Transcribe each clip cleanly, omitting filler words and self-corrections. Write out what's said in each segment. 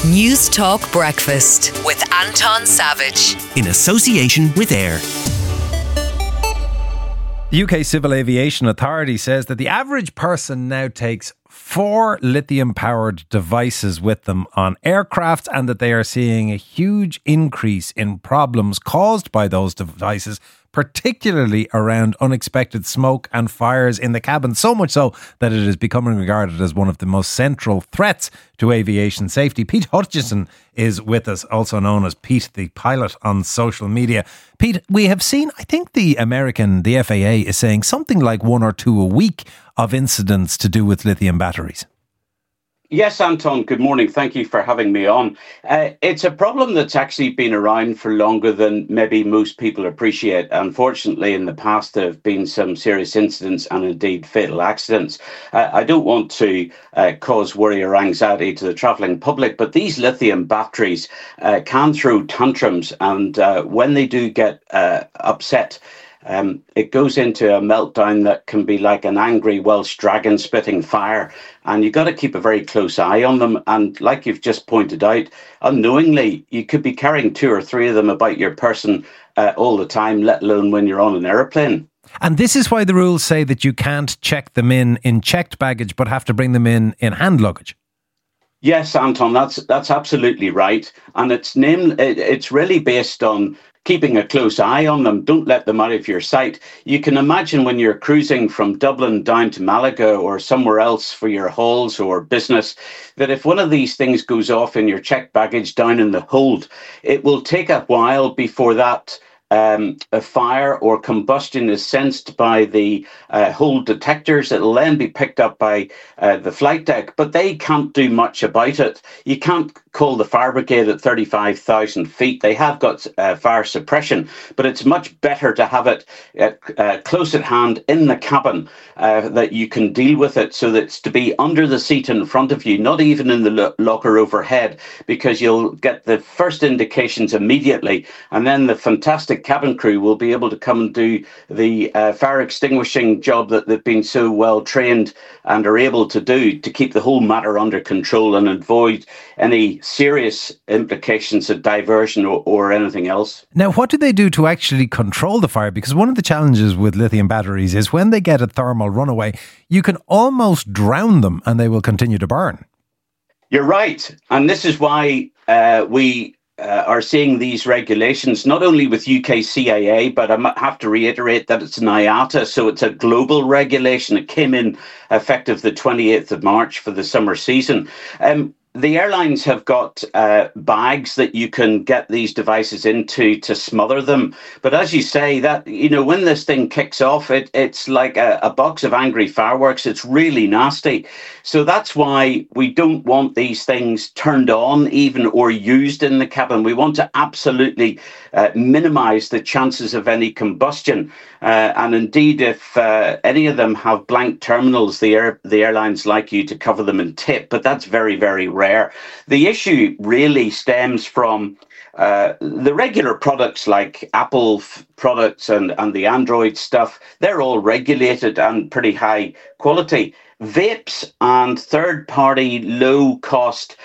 News Talk Breakfast with Anton Savage. In association with AIR. The UK Civil Aviation Authority says that the average person now takes 4 lithium-powered devices with them on aircraft, and that they are seeing a huge increase in problems caused by those devices, particularly around unexpected smoke and fires in the cabin, so much so that it is becoming regarded as one of the most central threats to aviation safety. Pete Hutchison is with us, also known as Pete the Pilot on social media. Pete, we have seen, I think the FAA is saying something like 1 or 2 a week of incidents to do with lithium batteries. Yes, Anton, good morning. Thank you for having me on. It's a problem that's actually been around for longer than maybe most people appreciate. Unfortunately, in the past, there have been some serious incidents and indeed fatal accidents. I don't want to cause worry or anxiety to the travelling public, but these lithium batteries can throw tantrums, and when they do get upset, it goes into a meltdown that can be like an angry Welsh dragon spitting fire, and you've got to keep a very close eye on them. And like you've just pointed out, unknowingly, you could be carrying 2 or 3 of them about your person all the time, let alone when you're on an aeroplane. And this is why the rules say that you can't check them in checked baggage, but have to bring them in hand luggage. Yes, Anton, that's absolutely right. And it's really based on keeping a close eye on them. Don't let them out of your sight. You can imagine when you're cruising from Dublin down to Malaga or somewhere else for your hauls or business, that if one of these things goes off in your checked baggage down in the hold, it will take a while before that a fire or combustion is sensed by the hold detectors. It'll then be picked up by the flight deck, but they can't do much about it. You can't call the fire brigade at 35,000 feet. They have got fire suppression, but it's much better to have it close at hand in the cabin, that you can deal with it, so that it's to be under the seat in front of you, not even in the locker overhead, because you'll get the first indications immediately, and then the fantastic cabin crew will be able to come and do the fire extinguishing job that they've been so well trained and are able to do to keep the whole matter under control and avoid any serious implications of diversion or anything else. Now, what do they do to actually control the fire? Because one of the challenges with lithium batteries is when they get a thermal runaway, you can almost drown them and they will continue to burn. You're right. And this is why we are seeing these regulations, not only with UK CAA, but I have to reiterate that it's an IATA, so it's a global regulation. It came in effective the 28th of March for the summer season. The airlines have got bags that you can get these devices into to smother them. But as you say, that when this thing kicks off, it's like a box of angry fireworks. It's really nasty. So that's why we don't want these things turned on even or used in the cabin. We want to absolutely minimize the chances of any combustion. And indeed, if any of them have blank terminals, the airlines like you to cover them in tape, but that's very, very rare. The issue really stems from the regular products like Apple products and the Android stuff. They're all regulated and pretty high quality. Vapes and third-party low-cost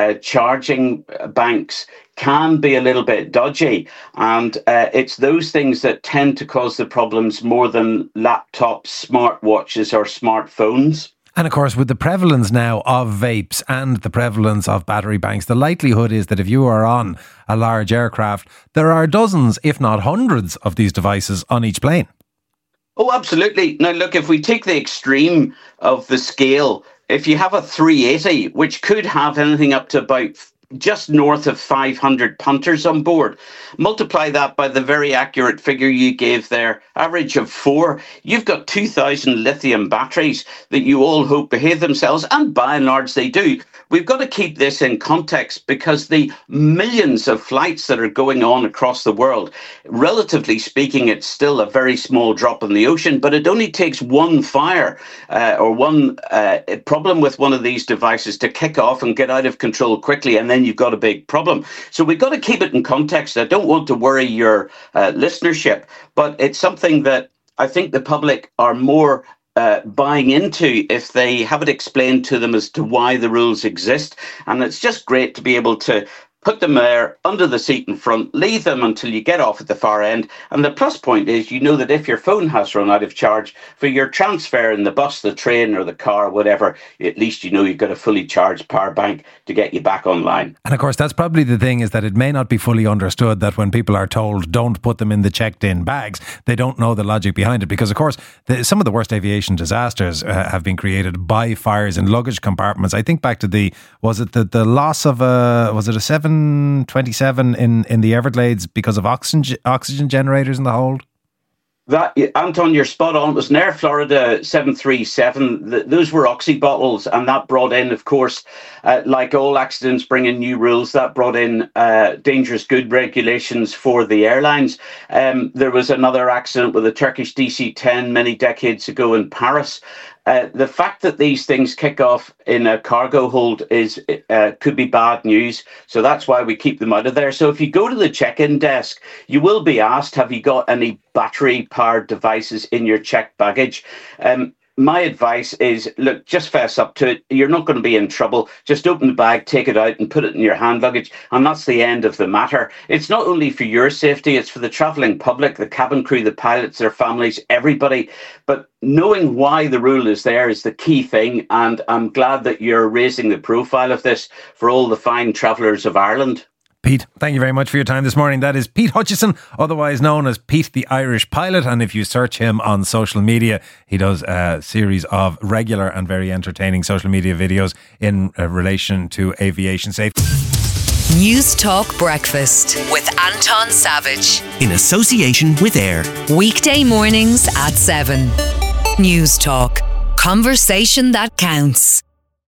charging banks can be a little bit dodgy, and it's those things that tend to cause the problems more than laptops, smartwatches or smartphones. And of course, with the prevalence now of vapes and the prevalence of battery banks, the likelihood is that if you are on a large aircraft, there are dozens, if not hundreds, of these devices on each plane. Oh, absolutely. Now, look, if we take the extreme of the scale, if you have a 380, which could have anything up to about just north of 500 punters on board, multiply that by the very accurate figure you gave there, average of 4, you've got 2,000 lithium batteries that you all hope behave themselves, and by and large they do. We've got to keep this in context because the millions of flights that are going on across the world, relatively speaking, it's still a very small drop in the ocean, but it only takes one fire or one problem with one of these devices to kick off and get out of control quickly, and then you've got a big problem. So we've got to keep it in context. I don't want to worry your listenership, but it's something that I think the public are more buying into if they have it explained to them as to why the rules exist. And it's just great to be able to put them there under the seat in front, leave them until you get off at the far end. And the plus point is, you know that if your phone has run out of charge for your transfer in the bus, the train or the car, whatever, at least you know you've got a fully charged power bank to get you back online. And of course, that's probably the thing, is that it may not be fully understood that when people are told don't put them in the checked in bags, they don't know the logic behind it. Because of course, some of the worst aviation disasters have been created by fires in luggage compartments. I think back to the loss of a 727 in the Everglades because of oxygen generators in the hold? That, Anton, you're spot on. It was an Air Florida 737. Those were oxy bottles, and that brought in, of course, like all accidents bring in new rules, that brought in dangerous good regulations for the airlines. There was another accident with a Turkish DC-10 many decades ago in Paris. The fact that these things kick off in a cargo hold could be bad news. So that's why we keep them out of there. So if you go to the check-in desk, you will be asked, have you got any battery-powered devices in your checked baggage? My advice is, look, just fess up to it. You're not going to be in trouble. Just open the bag, take it out and put it in your hand luggage. And that's the end of the matter. It's not only for your safety, it's for the travelling public, the cabin crew, the pilots, their families, everybody. But knowing why the rule is there is the key thing. And I'm glad that you're raising the profile of this for all the fine travellers of Ireland. Pete, thank you very much for your time this morning. That is Pete Hutchison, otherwise known as Pete the Irish Pilot. And if you search him on social media, he does a series of regular and very entertaining social media videos in relation to aviation safety. News Talk Breakfast with Anton Savage. In association with AIR. Weekday mornings at 7. News Talk. Conversation that counts.